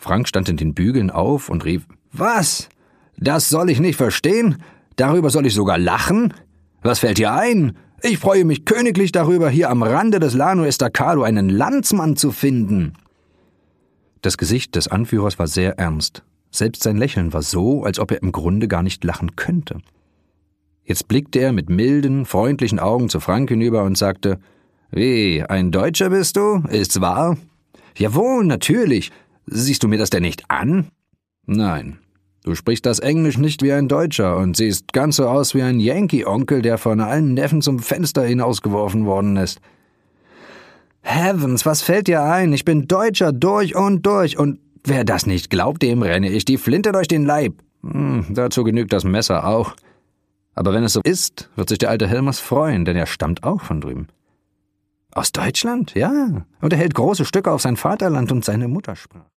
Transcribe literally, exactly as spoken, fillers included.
Frank stand in den Bügeln auf und rief: »Was? Das soll ich nicht verstehen? Darüber soll ich sogar lachen? Was fällt dir ein? Ich freue mich königlich darüber, hier am Rande des Llano Estacado einen Landsmann zu finden.« Das Gesicht des Anführers war sehr ernst. Selbst sein Lächeln war so, als ob er im Grunde gar nicht lachen könnte. Jetzt blickte er mit milden, freundlichen Augen zu Frank hinüber und sagte: »Wie, ein Deutscher bist du? Ist's wahr?« »Jawohl, natürlich. Siehst du mir das denn nicht an?« »Nein. Du sprichst das Englisch nicht wie ein Deutscher und siehst ganz so aus wie ein Yankee-Onkel, der von allen Neffen zum Fenster hinausgeworfen worden ist.« »Heavens, was fällt dir ein? Ich bin Deutscher durch und durch, und wer das nicht glaubt, dem renne ich die Flinte durch den Leib. Hm, dazu genügt das Messer auch. Aber wenn es so ist, wird sich der alte Helmers freuen, denn er stammt auch von drüben.« »Aus Deutschland? Ja, und er hält große Stücke auf sein Vaterland und seine Muttersprache.«